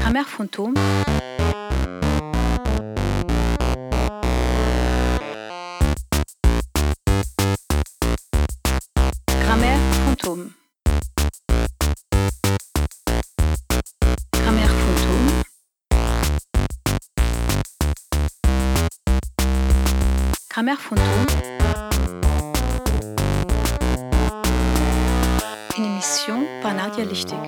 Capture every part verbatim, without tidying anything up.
Grammaire fantôme. Grammaire fantôme. Grammaire fantôme. Grammaire fantôme. Une émission par Nadia Lichtig.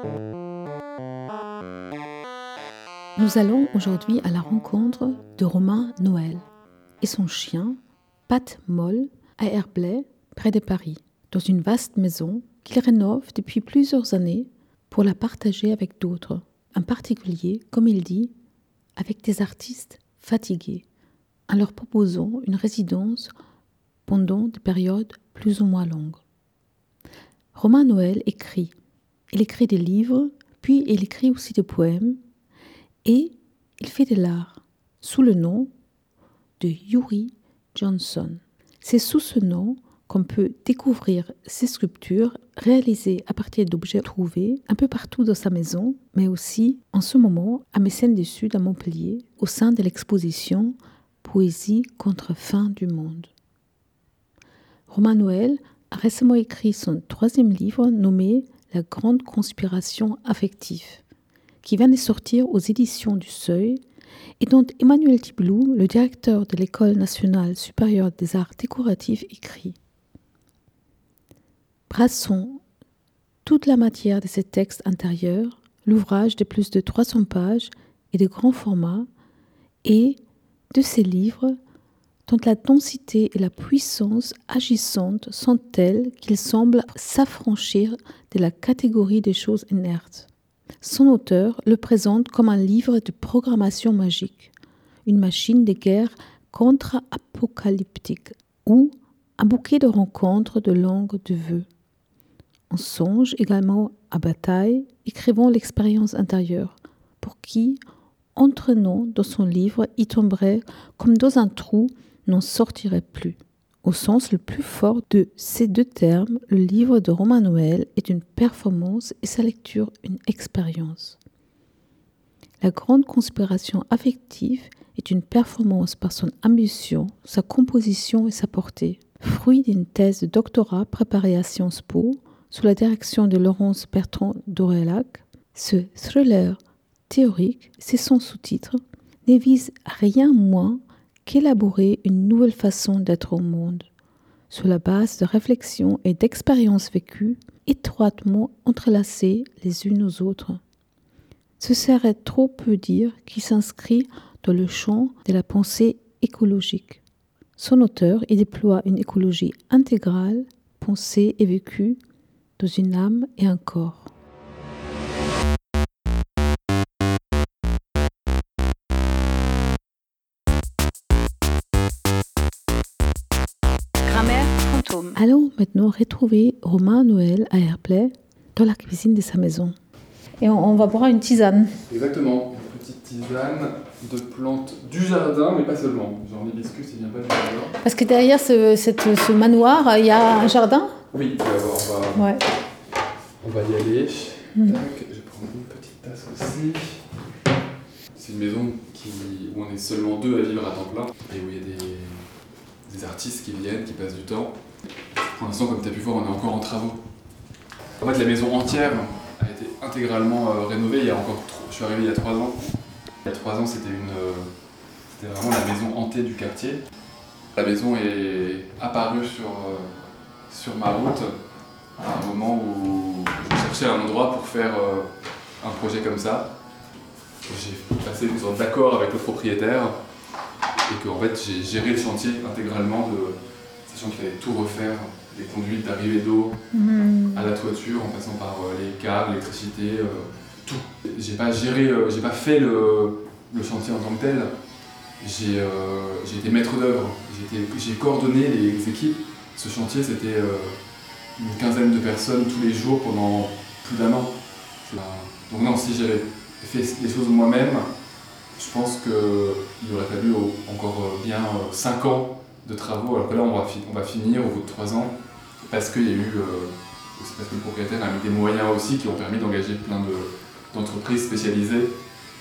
Nous allons aujourd'hui à la rencontre de Romain Noël et son chien, Pat Moll, à Herblay, près de Paris, dans une vaste maison qu'il rénove depuis plusieurs années pour la partager avec d'autres, en particulier, comme il dit, avec des artistes fatigués, en leur proposant une résidence pendant des périodes plus ou moins longues. Romain Noël écrit. Il écrit des livres, puis il écrit aussi des poèmes, et il fait de l'art sous le nom de Yuri Johnson. C'est sous ce nom qu'on peut découvrir ses sculptures réalisées à partir d'objets trouvés un peu partout dans sa maison, mais aussi en ce moment à Mécène du Sud à Montpellier, au sein de l'exposition Poésie contre fin du monde. Romain Noël a récemment écrit son troisième livre nommé La grande conspiration affective, qui vient de sortir aux éditions du Seuil et dont Emmanuel Tiblou, le directeur de l'École nationale supérieure des arts décoratifs, écrit. Brassons toute la matière de ces textes intérieurs, l'ouvrage de plus de trois cents pages et de grand format, et de ces livres dont la densité et la puissance agissante sont telles qu'ils semblent s'affranchir de la catégorie des choses inertes. Son auteur le présente comme un livre de programmation magique, une machine de guerre contre-apocalyptique ou un bouquet de rencontres de langues de vœux. On songe également à Bataille, écrivant l'expérience intérieure, pour qui, entraînant dans son livre, y tomberait comme dans un trou, n'en sortirait plus. Au sens le plus fort de ces deux termes, le livre de Romain Noël est une performance et sa lecture une expérience. La grande conspiration affective est une performance par son ambition, sa composition et sa portée. Fruit d'une thèse de doctorat préparée à Sciences Po, sous la direction de Laurence Bertrand d'Aurelac, ce thriller théorique, c'est son sous-titre, ne vise rien moins qu'élaborer une nouvelle façon d'être au monde, sur la base de réflexions et d'expériences vécues, étroitement entrelacées les unes aux autres. Ce serait trop peu dire qu'il s'inscrit dans le champ de la pensée écologique. Son auteur y déploie une écologie intégrale, pensée et vécue, dans une âme et un corps. Allons maintenant retrouver Romain Noël à Herblay, dans la cuisine de sa maison. Et on, on va boire une tisane. Exactement, une petite tisane de plantes du jardin, mais pas seulement. Genre l'hibiscus, il vient pas du jardin. Parce que derrière ce, cette, ce manoir, il y a un jardin ? Oui, on va, ouais. on va y aller. Mmh. Tac, je vais prendre une petite tasse aussi. C'est une maison qui, où on est seulement deux à vivre à temps plein, et où il y a des, des artistes qui viennent, qui passent du temps. Pour l'instant, comme tu as pu voir, on est encore en travaux. En fait, la maison entière a été intégralement euh, rénovée. Il y a encore trop... Je suis arrivé il y a trois ans. Il y a trois ans, c'était, une, euh, c'était vraiment la maison hantée du quartier. La maison est apparue sur, euh, sur ma route à un moment où je cherchais un endroit pour faire euh, un projet comme ça. J'ai passé une sorte d'accord avec le propriétaire et que en fait, j'ai géré le chantier intégralement, de, sachant qu'il fallait tout refaire. Des conduites d'arrivée d'eau mmh. à la toiture, en passant par euh, les câbles, l'électricité, euh, tout. J'ai pas géré, euh, j'ai pas fait le, le chantier en tant que tel. J'ai, euh, j'ai été maître d'œuvre, j'ai, été, j'ai coordonné les équipes. Ce chantier, c'était euh, une quinzaine de personnes tous les jours pendant plus d'un an. C'est, euh, donc non, si j'avais fait les choses moi-même, je pense qu'il aurait fallu encore bien cinq ans de travaux, alors que là, on va, fi- on va finir au bout de trois ans. Parce qu'il y a eu, euh, c'est parce que le propriétaire a mis des moyens aussi qui ont permis d'engager plein de, d'entreprises spécialisées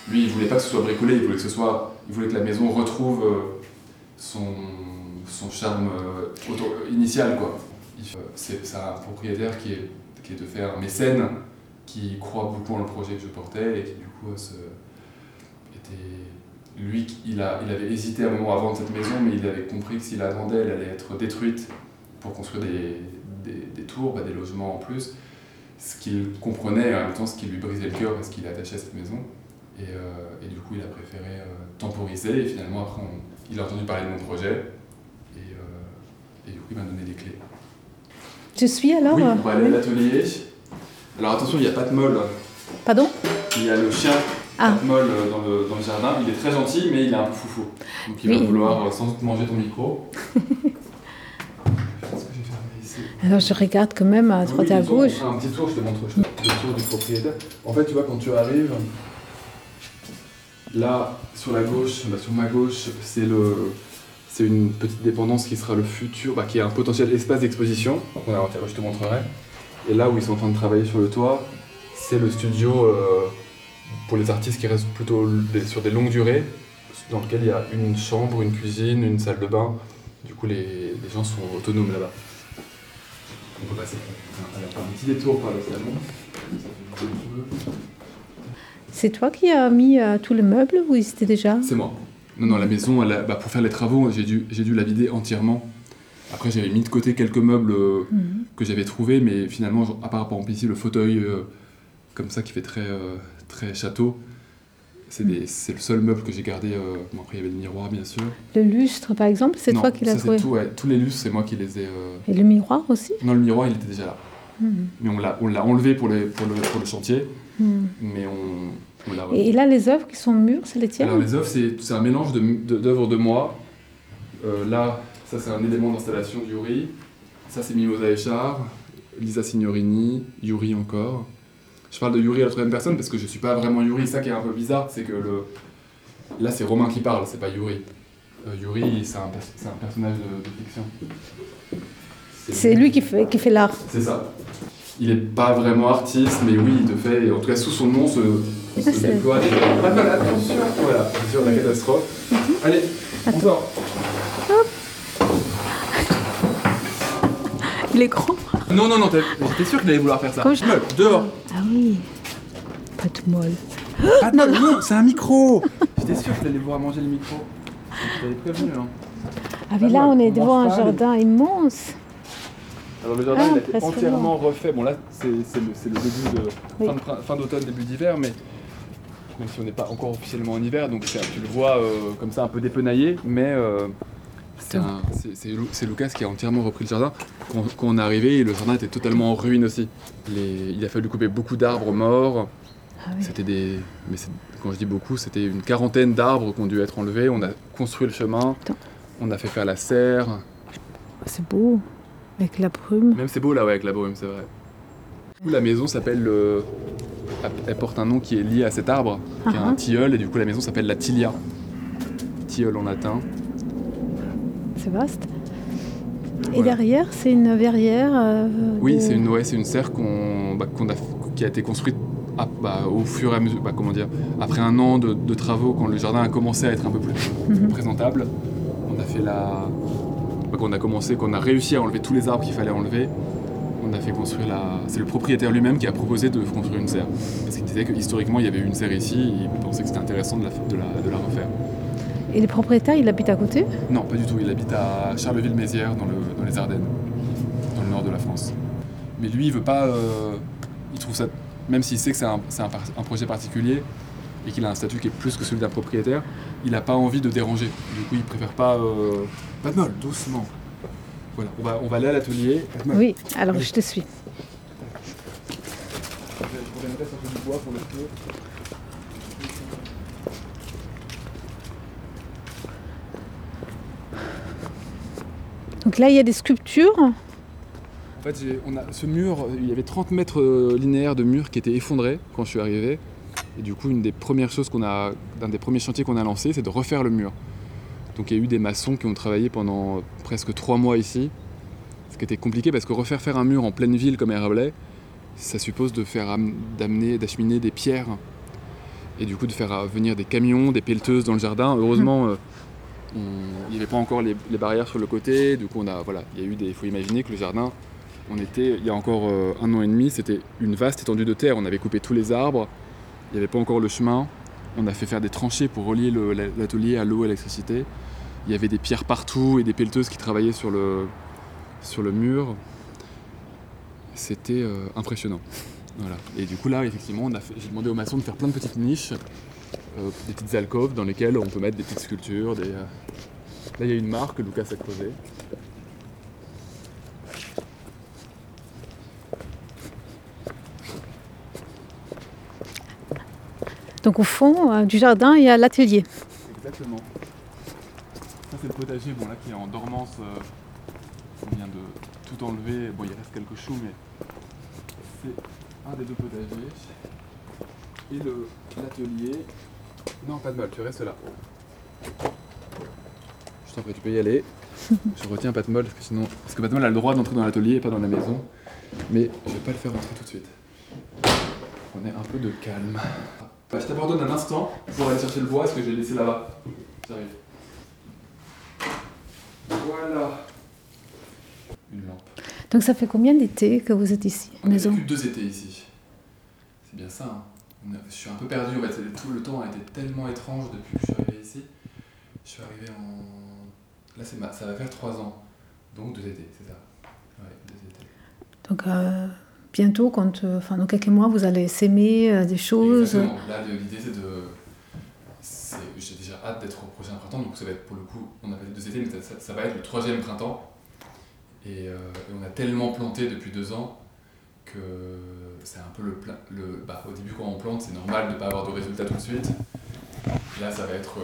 Lui, il voulait pas que ce soit bricolé, il voulait que ce soit, il voulait que la maison retrouve euh, son, son charme euh, auto, initial, quoi. Il, euh, c'est, c'est un propriétaire qui est, qui est de faire un mécène, qui croit beaucoup en le projet que je portais et qui du coup se, était, lui, il, a, il avait hésité un moment à vendre cette maison, mais il avait compris que s'il la vendait, elle allait être détruite pour construire des, des, des tours, bah, des logements en plus. Ce qu'il comprenait et en même temps ce qui lui brisait le cœur parce qu'il est attaché à cette maison. Et, euh, et du coup, il a préféré euh, temporiser et finalement, après, on, il a entendu parler de mon projet et, euh, et du coup, il m'a donné les clés. Je suis alors Oui, on va aller à l'atelier. Alors attention, il n'y a pas de molle. Pardon? Il y a le chien Ah. pas de molle dans le, dans le jardin. Il est très gentil, mais il est un peu foufou. Donc il Oui. va vouloir sans doute manger ton micro. Alors je regarde quand même à droite oui, et à disons, gauche. On fera un petit tour, je te montre je te- le tour du propriétaire. En fait, tu vois, quand tu arrives, là, sur la gauche, là, sur ma gauche, c'est le, c'est une petite dépendance qui sera le futur, bah, qui est un potentiel espace d'exposition. On a- Je te montrerai. Et là où ils sont en train de travailler sur le toit, c'est le studio euh, pour les artistes qui restent plutôt des- sur des longues durées, dans lequel il y a une chambre, une cuisine, une salle de bain. Du coup, les, les gens sont autonomes là-bas. On peut passer. On va faire un petit détour par le salon. Ça fait un peu. C'est toi qui as mis euh, tous les meubles ou ils étaient déjà? C'est moi. Non, non, la maison, elle a- bah, pour faire les travaux, j'ai dû, j'ai dû la vider entièrement. Après, j'avais mis de côté quelques meubles euh, Mhm. que j'avais trouvés, mais finalement, genre, à part par exemple ici, le fauteuil euh, comme ça qui fait très, euh, très château, c'est, des, c'est le seul meuble que j'ai gardé. Euh, bon, après, il y avait le miroir, bien sûr. Le lustre par exemple, c'est Non, toi qui l'as ça, trouvé? c'est tout, ouais. Tous les lustres, c'est moi qui les ai. Euh... Et le miroir aussi? Non, le miroir, il était déjà là. Mhm. Mais on l'a, on l'a enlevé pour, les, pour, le, pour le chantier, Mhm. mais on, on l'a. Et là les œuvres qui sont au mur, c'est les tiennes? Alors les œuvres, c'est, c'est un mélange de, de, d'œuvres de moi. Euh, là, ça c'est un élément d'installation de Yuri. Ça c'est Mimosa Echard, Lisa Signorini, Yuri encore. Je parle de Yuri à la troisième personne parce que je suis pas vraiment Yuri. Ça qui est un peu bizarre, c'est que le... là c'est Romain qui parle, c'est pas Yuri. Euh, Yuri, c'est un, pers- c'est un personnage de, de fiction. C'est lui qui fait, qui fait l'art. C'est ça. Il est pas vraiment artiste, mais oui, il te fait, en tout cas sous son nom, se, se c'est- déploie des... Pas de mal, attention. Voilà, c'est sûr, la catastrophe. Allez, on sort. Il est grand. Non, non, non, t'es, t'es sûr qu'il allait vouloir faire ça. Comme je- Meule, dehors. Ah oui. Pas de molle. Ah non, non, c'est un micro. J'étais sûr qu'il allait vouloir manger le micro. Je t'avais prévenu, hein. Ah mais là on est on devant mange un pas, jardin immense. Alors le jardin, Ah, il a été impressionnant. entièrement refait. Bon là, c'est, c'est, le, c'est le début de Oui. fin, de prin- fin d'automne, début d'hiver, mais même si on n'est pas encore officiellement en hiver, donc c'est, tu le vois euh, comme ça un peu dépenaillé, mais euh, c'est, un- c'est, c'est, Lu- c'est Lucas qui a entièrement repris le jardin. Quand, quand on est arrivé, le jardin était totalement en ruine aussi. Les- il a fallu couper beaucoup d'arbres morts. Ah oui. C'était des, mais c'est- quand je dis beaucoup, c'était une quarantaine d'arbres qui ont dû être enlevés. On a construit le chemin, Attends. on a fait faire la serre. C'est beau. Avec la brume. Même c'est beau là, ouais, avec la brume, c'est vrai. Du coup, la maison s'appelle, euh, elle porte un nom qui est lié à cet arbre, qui est Ah un ah. tilleul, et du coup la maison s'appelle la Tilia. Tilleul en latin. C'est vaste. Et Voilà. derrière, c'est une verrière. euh, Oui, de- c'est une, ouais, c'est une serre qu'on, bah, qu'on a, qui a été construite à- bah, au fur et à mesure, bah, comment dire, après un an de, de travaux, quand le jardin a commencé à être un peu plus Mhm. présentable, on a fait la, bah, qu'on a commencé, qu'on a réussi à enlever tous les arbres qu'il fallait enlever. On a fait construire la, c'est le propriétaire lui-même qui a proposé de construire une serre, parce qu'il disait que historiquement il y avait eu une serre ici, et il pensait que c'était intéressant de la, de la, de la refaire. Et les propriétaires, ils habitent à côté? Non, pas du tout. Il habite à Charleville-Mézières, dans, le, dans les Ardennes, dans le nord de la France. Mais lui, il veut pas. euh, il trouve ça. Même s'il sait que c'est un, c'est un, par- un projet particulier et qu'il a un statut qui est plus que celui d'un propriétaire, il n'a pas envie de déranger. Du coup, il préfère pas. Euh, pas de molle, doucement. Voilà, on va, on va aller à l'atelier. Pas de molle. Oui, alors je te suis. Je reviendrai chercher du bois pour le feu. Donc là, il y a des sculptures. En fait, j'ai- on a, ce mur, il y avait trente mètres euh, linéaires de mur qui étaient effondrés quand je suis arrivé. Et du coup, une des premières choses qu'on a, d'un des premiers chantiers qu'on a lancé, c'est de refaire le mur. Donc il y a eu des maçons qui ont travaillé pendant presque trois mois ici. Ce qui était compliqué parce que refaire faire un mur en pleine ville comme Herblay, ça suppose de faire am- d'amener, d'acheminer des pierres. et du coup de faire venir des camions, des pelleteuses dans le jardin. Heureusement, euh, on... il n'y avait pas encore les, les barrières sur le côté, du coup on a, voilà, il y a eu des, il faut imaginer que le jardin, on était, il y a encore euh, un an et demi, c'était une vaste étendue de terre, on avait coupé tous les arbres, il n'y avait pas encore le chemin, on a fait faire des tranchées pour relier le, l'atelier à l'eau et à l'électricité, il y avait des pierres partout et des pelleteuses qui travaillaient sur le, sur le mur, c'était euh, impressionnant. Voilà. Et du coup là, effectivement, on a fait, j'ai demandé aux maçons de faire plein de petites niches, euh, des petites alcôves dans lesquelles on peut mettre des petites sculptures. Des, euh... Là, il y a une mare que Lucas a creusée. Donc au fond euh, du jardin, il y a l'atelier. Exactement. Ça, c'est le potager, bon, là, qui est en dormance. Euh, on vient de tout enlever. Bon, il reste quelques choux, mais c'est un des deux potagers. Et le, l'atelier... Non, pas de mal, tu restes là. Je t'en prie, tu peux y aller. Je retiens pas de mal, parce que sinon... Parce que pas de mal a le droit d'entrer dans l'atelier et pas dans la maison. Mais je vais pas le faire entrer tout de suite. On est un peu de calme. Bah, je t'abandonne un instant pour aller chercher le bois, parce que je l'ai laissé là-bas. J'arrive. Voilà. Une lampe. Donc ça fait combien d'étés que vous êtes ici, On a maison? vécu deux étés ici. C'est bien ça. Hein. On a, je suis un peu perdu en fait. Tout le temps a été tellement étrange depuis que je suis arrivé ici. Je suis arrivé en... Là, c'est ma... ça va faire trois ans. Donc deux étés, c'est ça. Ouais, deux étés. Donc euh, bientôt, quand, euh, enfin, dans quelques mois, vous allez s'aimer euh, des choses. Exactement. Là, l'idée, c'est de... C'est... J'ai déjà hâte d'être au prochain printemps. Donc ça va être, pour le coup, on a fait deux étés, mais ça, ça, ça va être le troisième printemps. Et, euh, et on a tellement planté depuis deux ans que c'est un peu le, pla- le bah, au début quand on plante c'est normal de ne pas avoir de résultats tout de suite. Là ça va être,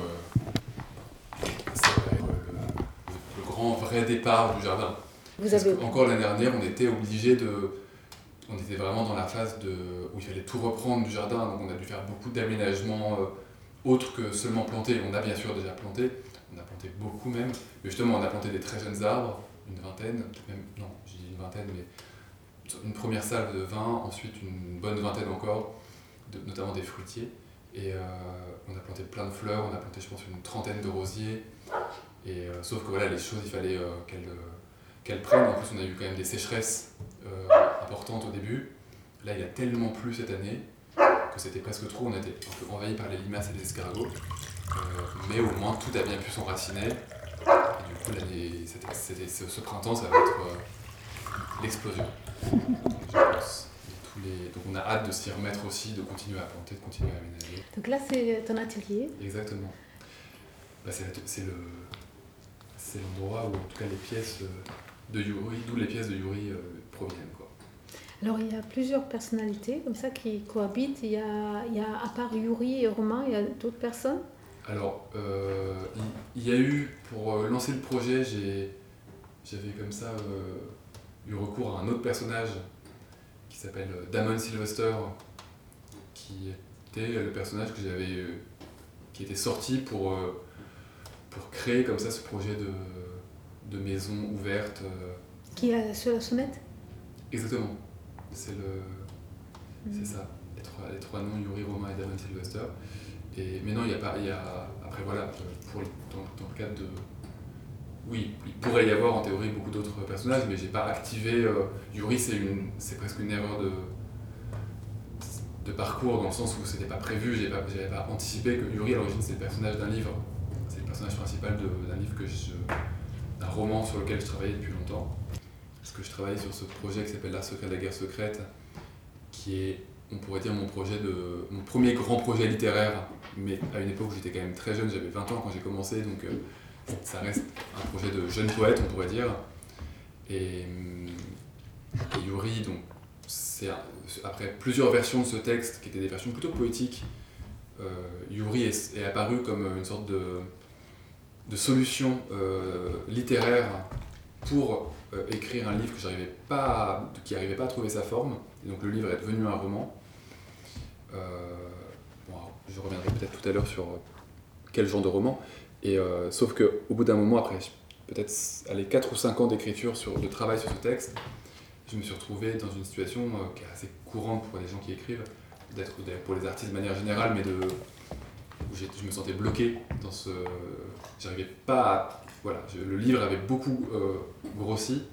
euh, ça va être le, le, le grand vrai départ du jardin. Vous Parce avez... encore l'année dernière on était obligé de, on était vraiment dans la phase de, où il fallait tout reprendre du jardin, donc on a dû faire beaucoup d'aménagements euh, autres que seulement planter. On a bien sûr déjà planté, on a planté beaucoup même, mais justement on a planté des très jeunes arbres, une vingtaine, peut-être même, non j'ai dit une vingtaine, mais une première salve de vingt, ensuite une bonne vingtaine encore, de, notamment des fruitiers. Et euh, on a planté plein de fleurs, on a planté je pense une trentaine de rosiers. Et, euh, sauf que voilà, les choses, il fallait euh, qu'elles, euh, qu'elles prennent. En plus, on a eu quand même des sécheresses euh, importantes au début. Là, il a tellement plu cette année que c'était presque trop. On a été un peu envahis par les limaces et les escargots. Euh, mais au moins, tout a bien pu s'enraciner. Et du coup, l'année, c'était, c'était, ce, ce printemps, ça va être euh, l'explosion. Je pense. Tous les... Donc on a hâte de s'y remettre aussi, de continuer à planter, de continuer à aménager. Donc là, c'est ton atelier. Exactement. Bah, c'est, c'est, le... c'est l'endroit où en tout cas les pièces de Yuri, d'où les pièces de Yuri euh, proviennent. Quoi. Alors il y a plusieurs personnalités comme ça qui cohabitent. Il y a, il y a à part Yuri et Romain, il y a d'autres personnes? Alors, euh, il, il y a eu, pour euh, lancer le projet, j'ai, j'avais comme ça euh, eu recours à un autre personnage qui s'appelle Damon Sylvester, qui était le personnage que j'avais, euh, qui était sorti pour, euh, pour créer comme ça ce projet de, de maison ouverte. Euh. Qui est sur la sonnette? Exactement, c'est, le, mmh. c'est ça, les trois, les trois noms, Yuri, Romain et Damon Sylvester. Et, mais non, il y a pas, il y a, après voilà, pour, dans, dans le cadre de... Oui, il pourrait y avoir en théorie beaucoup d'autres personnages, mais j'ai pas activé. Euh, Yuri, c'est, une, c'est presque une erreur de, de parcours, dans le sens où c'était pas prévu, j'avais pas, j'avais pas anticipé que Yuri, à l'origine, c'est le personnage d'un livre. C'est le personnage principal de, d'un livre, que je, d'un roman sur lequel je travaillais depuis longtemps. Parce que je travaillais sur ce projet qui s'appelle L'art secret de la guerre secrète, qui est, on pourrait dire, mon, projet de, mon premier grand projet littéraire, mais à une époque où j'étais quand même très jeune, j'avais vingt ans quand j'ai commencé, donc... Euh, ça reste un projet de jeune poète, on pourrait dire. Et, et Yuri, donc, c'est, après plusieurs versions de ce texte, qui étaient des versions plutôt poétiques, euh, Yuri est, est apparu comme une sorte de, de solution euh, littéraire pour euh, écrire un livre que j'arrivais pas à, qui n'arrivait pas à trouver sa forme. Et donc le livre est devenu un roman. Euh, bon, je reviendrai peut-être tout à l'heure sur quel genre de roman. Et euh, sauf qu'au bout d'un moment, après peut-être allez, quatre ou cinq ans d'écriture, sur, de travail sur ce texte, je me suis retrouvé dans une situation euh, qui est assez courante pour les gens qui écrivent, d'être pour les artistes de manière générale, mais de, où je me sentais bloqué dans ce... J'arrivais pas à... Voilà, je, le livre avait beaucoup euh, grossi.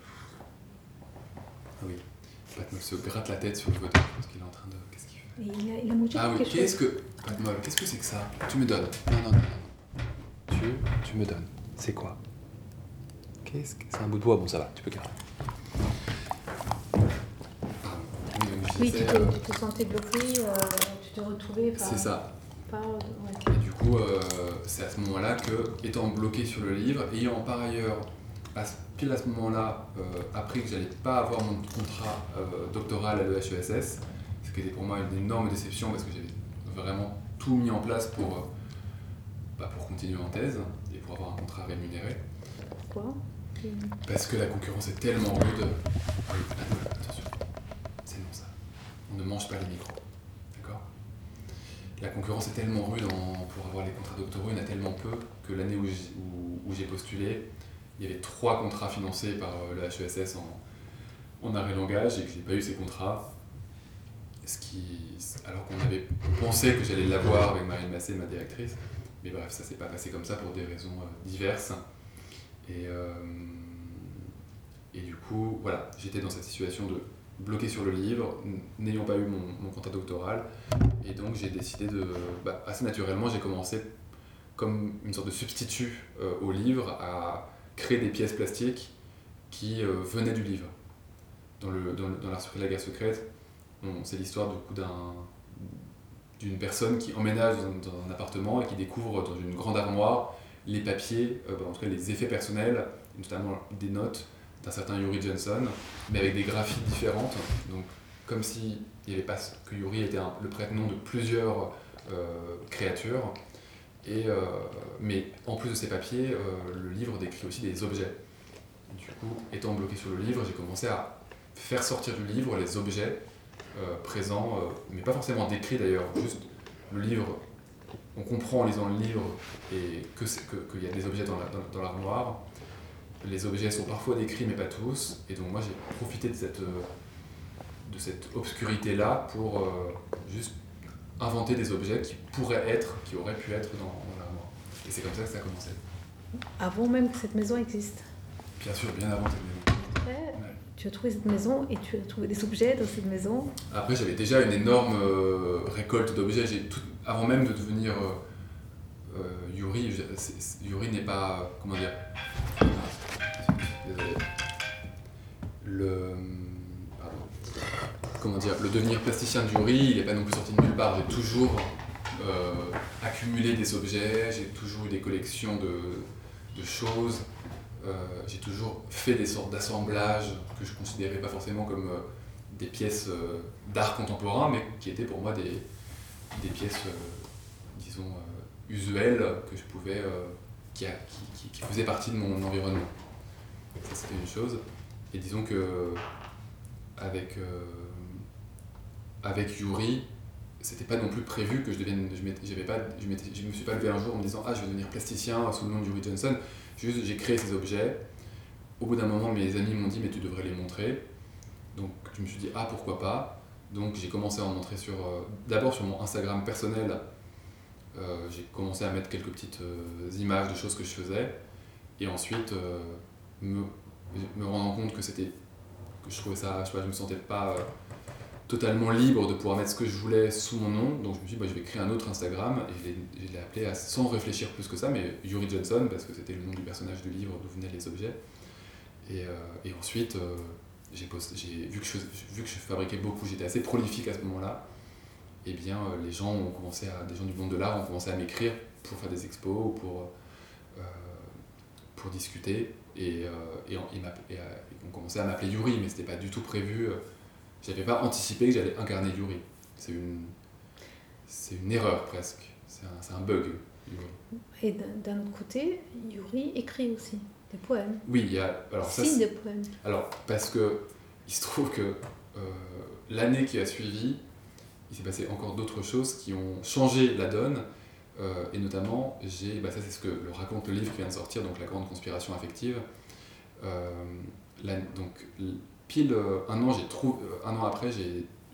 Ah oui, Patmol se gratte la tête sur le fauteuil parce qu'il est en train de... Qu'est-ce qu'il fait? Il a, il a mangé Ah oui, quelque qu'est-ce chose. que... Patmol, qu'est-ce que c'est que ça? Tu me donnes. Non, non, non, non. Tu, tu me donnes. C'est quoi? Qu'est-ce que... C'est un bout de bois, bon ça va, tu peux garder. Pardon. Oui, donc je Oui, tu disais, te, euh, tu te sentais bloqué, euh, tu te retrouvais par... C'est ça. par ouais. Et du coup, euh, c'est à ce moment-là que, étant bloqué sur le livre, ayant par ailleurs, à, ce- pile à ce moment-là, euh, appris que j'allais pas avoir mon contrat euh, doctoral à l'E H E S S, ce qui était pour moi une énorme déception parce que j'avais vraiment tout mis en place pour, euh, bah, pour continuer en thèse et pour avoir un contrat rémunéré. Pourquoi? Parce que la concurrence est tellement rude. Ah oui, attention, c'est non ça. On ne mange pas les micros. D'accord ? La concurrence est tellement rude en- pour avoir les contrats doctoraux, il y en a tellement peu que l'année où j'ai, où, où j'ai postulé, il y avait trois contrats financés par euh, le H E S S en, en arrêt langage et que j'ai pas eu ces contrats. Ce qui, alors qu'on avait pensé que j'allais l'avoir avec Marine Massé, ma directrice. Mais bref, ça s'est pas passé comme ça pour des raisons euh, diverses. Et, euh, et du coup, voilà, j'étais dans cette situation de bloqué sur le livre, n'ayant pas eu mon, mon contrat doctoral. Et donc j'ai décidé de... Bah, assez naturellement, j'ai commencé comme une sorte de substitut euh, au livre à créer des pièces plastiques qui euh, venaient du livre. Dans, le, dans, le, dans l'Art secret de la guerre secrète, on, c'est l'histoire du coup, d'un, d'une personne qui emménage dans, dans un appartement et qui découvre dans une grande armoire les papiers, euh, bah, en tout cas les effets personnels, notamment des notes d'un certain Yuri Johnson, mais avec des graphies différentes. Donc, comme si il y avait pas que Yuri était un, le prête-nom de plusieurs euh, créatures. Et, euh, mais en plus de ces papiers, euh, le livre décrit aussi des objets. Du coup, étant bloqué sur le livre, j'ai commencé à faire sortir du livre les objets euh, présents, euh, mais pas forcément décrits d'ailleurs, juste le livre. On comprend en lisant le livre et que c'est, que, qu'il y a des objets dans, la, dans, dans l'armoire. Les objets sont parfois décrits mais pas tous. Et donc moi j'ai profité de cette, de cette obscurité-là pour euh, juste inventer des objets qui pourraient être, qui auraient pu être dans, dans l'armoire. Et c'est comme ça que ça a commencé. Avant même que cette maison existe. Bien sûr, bien avant cette maison. Après, Ouais. tu as trouvé cette maison et tu as trouvé des objets dans cette maison. Après j'avais déjà une énorme euh, récolte d'objets. J'ai tout, avant même de devenir euh, euh, Yuri, je, c'est, c'est, Yuri n'est pas... comment dire... Désolé. Le... Pardon. Comment dire, le devenir plasticien de Yuri, il n'est pas non plus sorti de nulle part. J'ai toujours euh, accumulé des objets, j'ai toujours eu des collections de, de choses, euh, j'ai toujours fait des sortes d'assemblages que je ne considérais pas forcément comme euh, des pièces euh, d'art contemporain, mais qui étaient pour moi des, des pièces, euh, disons, euh, usuelles, que je pouvais, euh, qui, a, qui, qui, qui faisaient partie de mon environnement. Ça, c'était une chose. Et disons que avec, euh, avec Yuri, c'était pas non plus prévu que je devienne. Je, j'avais pas, je, je me suis pas levé un jour en me disant ah je vais devenir plasticien sous le nom de Yuri Johnson. Juste j'ai créé ces objets. Au bout d'un moment, mes amis m'ont dit mais tu devrais les montrer. Donc je me suis dit ah pourquoi pas. Donc j'ai commencé à en montrer sur euh, d'abord sur mon Instagram personnel. Euh, j'ai commencé à mettre quelques petites euh, images de choses que je faisais. Et ensuite euh, me, me rendant compte que c'était que je trouvais ça, je, sais pas, je me sentais pas euh, totalement libre de pouvoir mettre ce que je voulais sous mon nom, donc je me suis dit bah, je vais créer un autre Instagram et je l'ai, je l'ai appelé à, sans réfléchir plus que ça, mais Yuri Johnson parce que c'était le nom du personnage du livre d'où venaient les objets. Et, euh, et ensuite euh, j'ai posté, j'ai, vu, que je, vu que je fabriquais beaucoup, j'étais assez prolifique à ce moment-là, et bien euh, les gens ont commencé à, des gens du monde de l'art ont commencé à m'écrire pour faire des expos ou pour euh, pour discuter. Et, euh, et, et, et, et on commençait à m'appeler Yuri, mais c'était pas du tout prévu. J'avais pas anticipé que j'allais incarner Yuri. C'est une, c'est une erreur presque. C'est un, c'est un bug, Yuri. Et d'un, d'un autre côté, Yuri écrit aussi des poèmes. Oui, il y a. Alors, ça, Signe des poèmes. Alors, parce que il se trouve que euh, l'année qui a suivi, il s'est passé encore d'autres choses qui ont changé la donne. Euh, et notamment, j'ai, bah ça c'est ce que le raconte le livre qui vient de sortir, donc La grande conspiration affective. Euh, la, donc, pile euh, un an, j'ai trouvé, un an après, j'ai,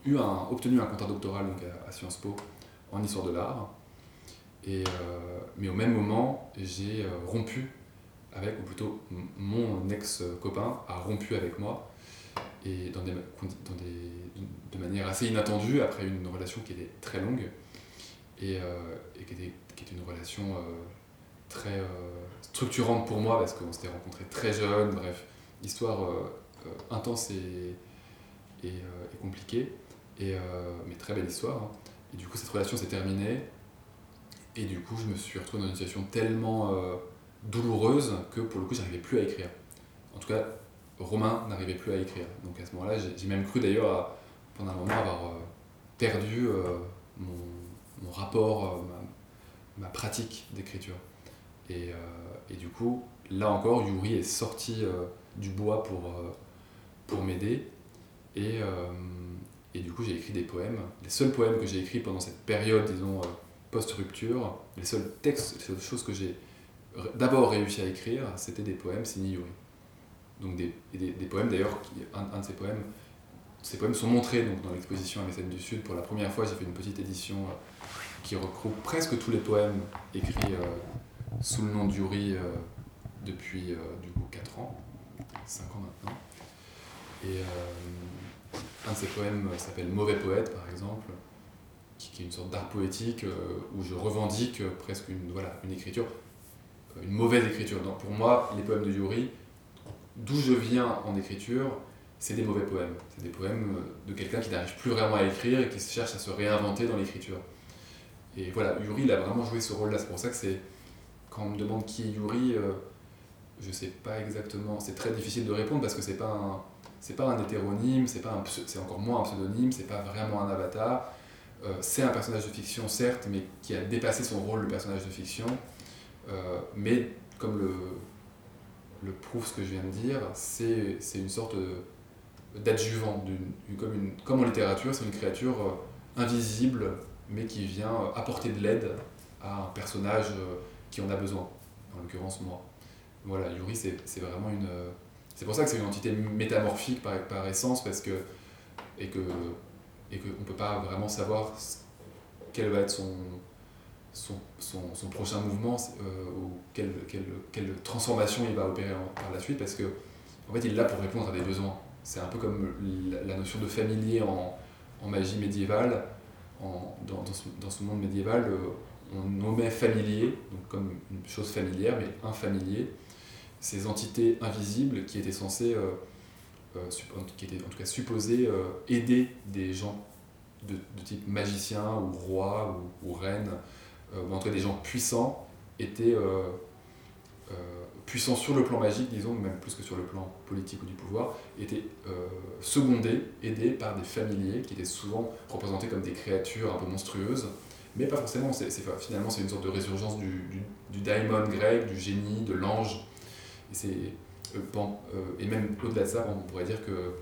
eu un, obtenu un contrat doctoral donc à, à Sciences Po en histoire de l'art. Et, euh, mais au même moment, j'ai euh, rompu avec, ou plutôt m- mon ex-copain a rompu avec moi, et dans des, dans des, de manière assez inattendue, après une relation qui était très longue, et, euh, et qui, était, qui était une relation euh, très euh, structurante pour moi, parce qu'on s'était rencontrés très jeunes, bref, histoire euh, euh, intense et, et, euh, et compliquée, et, euh, mais très belle histoire. Hein. Et du coup, cette relation s'est terminée, et du coup, je me suis retrouvé dans une situation tellement euh, douloureuse que pour le coup, j'arrivais plus à écrire. En tout cas, Romain n'arrivait plus à écrire. Donc à ce moment-là, j'ai, j'ai même cru d'ailleurs, à, pendant un moment, avoir euh, perdu euh, mon, mon rapport, euh, ma, ma pratique d'écriture. Et, euh, et du coup, là encore, Yuri est sorti euh, du bois pour, euh, pour m'aider. Et, euh, et du coup, j'ai écrit des poèmes. Les seuls poèmes que j'ai écrits pendant cette période, disons, euh, post-rupture, les seuls textes, les seules choses que j'ai d'abord réussi à écrire, c'était des poèmes signés Yuri. Donc des, des, des poèmes d'ailleurs, qui, un, un de ces poèmes, ces poèmes sont montrés donc, dans l'exposition à Mécène du Sud. Pour la première fois, j'ai fait une petite édition euh, qui regroupe presque tous les poèmes écrits euh, sous le nom de Yuri euh, depuis euh, du coup quatre ans, cinq ans maintenant. Et euh, un de ces poèmes s'appelle Mauvais poète par exemple, qui, qui est une sorte d'art poétique euh, où je revendique presque une, voilà, une écriture, une mauvaise écriture. Donc pour moi, les poèmes de Yuri, d'où je viens en écriture, c'est des mauvais poèmes. C'est des poèmes de quelqu'un qui n'arrive plus vraiment à écrire et qui cherche à se réinventer dans l'écriture. Et voilà, Yuri, il a vraiment joué ce rôle-là. C'est pour ça que c'est, quand on me demande qui est Yuri, euh, je ne sais pas exactement. C'est très difficile de répondre parce que c'est pas un, c'est pas un hétéronyme, c'est, pas un, c'est encore moins un pseudonyme, c'est pas vraiment un avatar. Euh, c'est un personnage de fiction, certes, mais qui a dépassé son rôle de personnage de fiction. Euh, mais comme le, le prouve ce que je viens de dire, c'est, c'est une sorte d'adjuvant, d'une, comme, une, comme en littérature, c'est une créature euh, invisible, mais qui vient euh, apporter de l'aide à un personnage euh, qui en a besoin, en l'occurrence moi. Voilà, Yuri, c'est, c'est vraiment une... Euh, c'est pour ça que c'est une entité métamorphique par, par essence, parce que, et que et qu'on ne peut pas vraiment savoir quel va être son, son, son, son prochain mouvement euh, ou quelle, quelle, quelle transformation il va opérer en, par la suite, parce que en fait, il est là pour répondre à des besoins. C'est un peu comme la, la notion de familier en, en magie médiévale. En, dans, dans, ce, dans ce monde médiéval, euh, on nommait familier, donc comme une chose familière, mais un familier, ces entités invisibles qui étaient censées, euh, euh, qui étaient en tout cas supposées euh, aider des gens de, de type magicien ou roi ou, ou reine, euh, ou en tout cas des gens puissants, étaient euh, euh, puissants sur le plan magique, disons, même plus que sur le plan politique ou du pouvoir, étaient euh, secondés, aidés par des familiers qui étaient souvent représentés comme des créatures un peu monstrueuses, mais pas forcément. C'est, c'est, finalement, c'est une sorte de résurgence du, du, du daimon grec, du génie, de l'ange. Et, c'est, euh, bon, euh, et même au-delà de ça, on pourrait dire que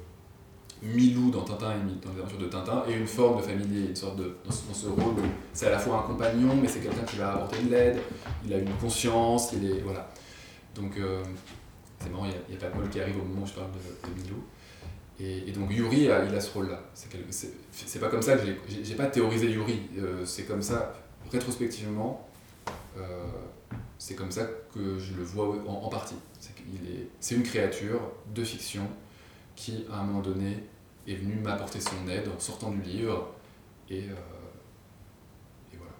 Milou dans Tintin et dans les aventures de Tintin est une forme de familier, une sorte de, dans, ce, dans ce rôle où c'est à la fois un compagnon, mais c'est quelqu'un qui va apporter de l'aide, il a une conscience, il est, voilà. Donc euh, c'est marrant, il y a, a Patmol qui arrive au moment où je parle de, de Milou. Et, et donc Yuri, a, il a ce rôle-là. C'est, quelque, c'est, c'est pas comme ça que j'ai, j'ai, j'ai pas théorisé Yuri, euh, c'est comme ça, rétrospectivement, euh, c'est comme ça que je le vois en, en partie. C'est, qu'il est, c'est une créature de fiction qui, à un moment donné, est venu m'apporter son aide en sortant du livre, et, euh, et voilà.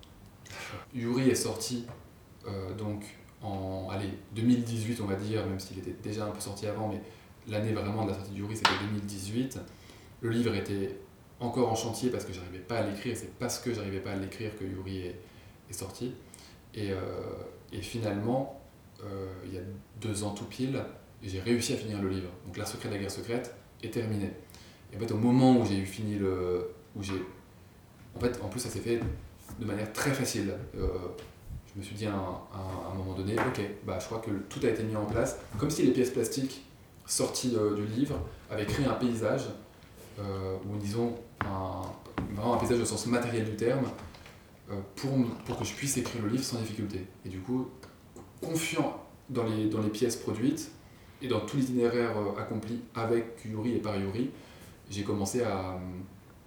Yuri est sorti euh, donc en allez, deux mille dix-huit, on va dire, même s'il était déjà un peu sorti avant, mais l'année vraiment de la sortie de Yuri, c'était deux mille dix-huit. Le livre était encore en chantier parce que j'arrivais pas à l'écrire, et c'est parce que j'arrivais pas à l'écrire que Yuri est, est sorti. Et, euh, et finalement, euh, il y a deux ans tout pile, j'ai réussi à finir le livre. Donc L'Art secret de la guerre secrète est terminé. Et en fait, au moment où j'ai eu fini le... Où j'ai, en fait, en plus, ça s'est fait de manière très facile. Euh, je me suis dit à un, à un moment donné, ok, bah, je crois que tout a été mis en place, comme si les pièces plastiques sorties de, du livre avaient créé un paysage, euh, ou disons, un, vraiment un paysage au sens matériel du terme, euh, pour, pour que je puisse écrire le livre sans difficulté. Et du coup, confiant dans les, dans les pièces produites, et dans tout l'itinéraire accompli avec Yuri et par Yuri, j'ai commencé à,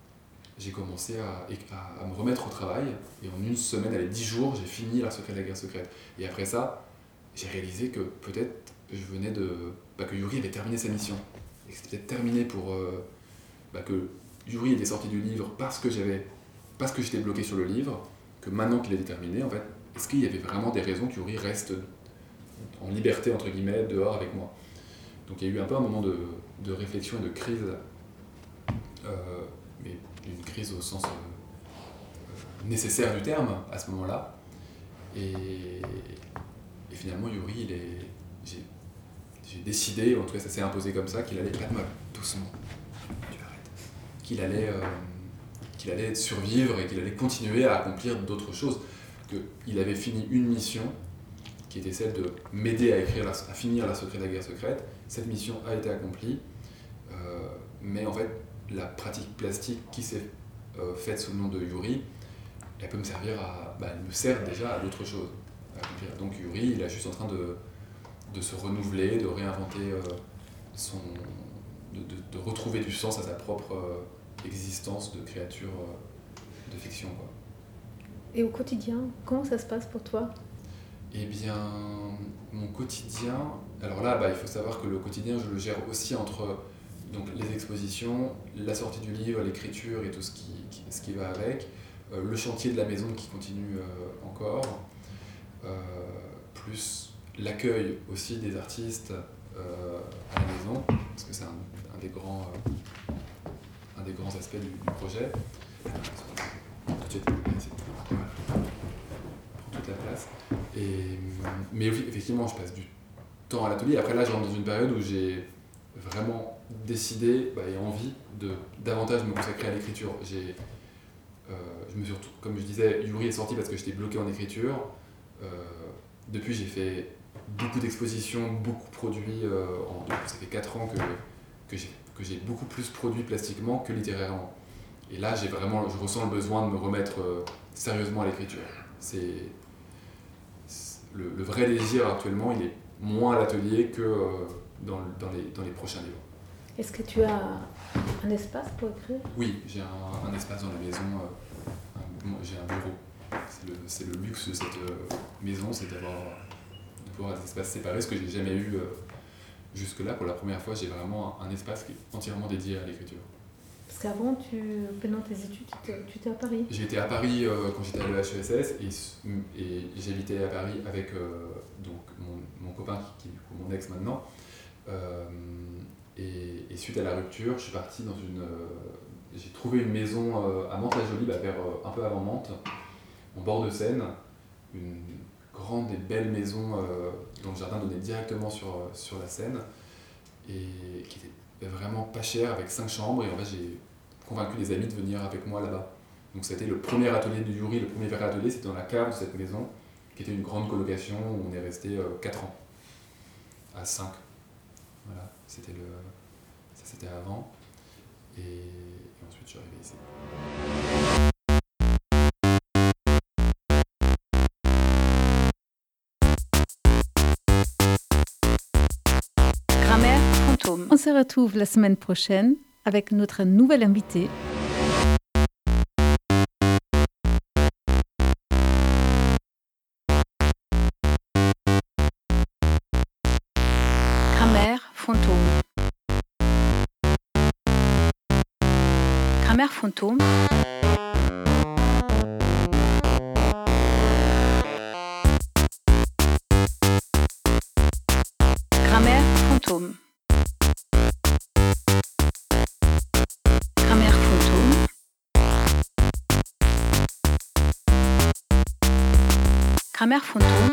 j'ai commencé à, à, à me remettre au travail, et en une semaine, allez, dix jours, j'ai fini L'Art secret de la guerre secrète. Et après ça, j'ai réalisé que peut-être je venais de... Bah, que Yuri avait terminé sa mission. Et que c'était peut-être terminé pour... Euh, bah, que Yuri était sorti du livre parce que j'avais... parce que j'étais bloqué sur le livre, que maintenant qu'il était terminé, en fait, est-ce qu'il y avait vraiment des raisons que Yuri reste en liberté, entre guillemets, dehors avec moi? Donc il y a eu un peu un moment de, de réflexion et de crise, euh, mais une crise au sens euh, nécessaire du terme à ce moment-là. Et, et finalement, Yuri, il est, j'ai, j'ai décidé, en tout cas ça s'est imposé comme ça, qu'il allait pas de mal, doucement, tu l'arrêtes, qu'il allait, euh, qu'il allait survivre et qu'il allait continuer à accomplir d'autres choses. Qu'il avait fini une mission qui était celle de m'aider à, écrire la, à finir L'Art secret de la guerre secrète. Cette mission a été accomplie, euh, mais en fait, la pratique plastique qui s'est euh, faite sous le nom de Yuri, elle peut me servir à... Bah, elle me sert déjà à d'autres choses à accomplir. Donc Yuri, il est juste en train de, de se renouveler, de réinventer euh, son... De, de, de retrouver du sens à sa propre euh, existence de créature euh, de fiction, quoi. Et au quotidien, comment ça se passe pour toi? Eh bien, mon quotidien... Alors là, bah, il faut savoir que le quotidien, je le gère aussi entre donc, les expositions, la sortie du livre, l'écriture et tout ce qui, qui, ce qui va avec, euh, le chantier de la maison qui continue euh, encore, euh, plus l'accueil aussi des artistes euh, à la maison, parce que c'est un, un, des grands, euh, un des grands aspects du, du projet. Tout de suite, voilà. Prends toute la place. Et, mais effectivement, je passe du temps à l'atelier. Après là, je rentre dans une période où j'ai vraiment décidé bah, et envie de davantage me consacrer à l'écriture. J'ai, euh, je me suis, comme je disais, Yuri est sorti parce que j'étais bloqué en écriture. Euh, depuis, j'ai fait beaucoup d'expositions, beaucoup produit. Euh, en, ça fait quatre ans que, que, j'ai, que j'ai beaucoup plus produit plastiquement que littérairement. Et là, j'ai vraiment, je ressens le besoin de me remettre euh, sérieusement à l'écriture. C'est, c'est le, le vrai désir actuellement, il est moins à l'atelier que euh, dans, dans, les, dans les prochains livres. Est-ce que tu as un espace pour écrire? Oui, j'ai un, un espace dans la maison, euh, un, j'ai un bureau. C'est le, c'est le luxe de cette euh, maison, c'est d'avoir, de pouvoir avoir des espaces séparés, ce que j'ai jamais eu euh, jusque-là. Pour la première fois, j'ai vraiment un, un espace qui est entièrement dédié à l'écriture. Parce qu'avant, tu, pendant tes études, tu étais à Paris. J'étais à Paris euh, quand j'étais à l'E H E S S et, et j'habitais à Paris avec euh, donc mon, mon copain, qui, qui est mon ex maintenant. Euh, et, et suite à la rupture, je suis parti dans une... Euh, j'ai trouvé une maison euh, à Mantes-la-Jolie, bah, vers, euh, un peu avant Mantes, en bord de Seine. Une grande et belle maison euh, dont le jardin donnait directement sur, sur la Seine et qui était vraiment pas cher, avec cinq chambres, et en fait j'ai convaincu des amis de venir avec moi là-bas. Donc c'était le premier atelier de Yuri, le premier vrai atelier, c'était dans la cave de cette maison, qui était une grande colocation où on est resté euh, quatre ans, à cinq. Voilà, c'était le... ça c'était avant, et, et ensuite je suis arrivé ici. Grammaire fantôme. On se retrouve la semaine prochaine avec notre nouvel invité. Grammaire fantôme. Grammaire fantôme. Grammaire fantôme. Grammaire fantôme. Grammaire fantôme.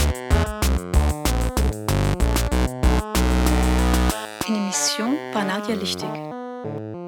Une émission par Nadia Lichtig.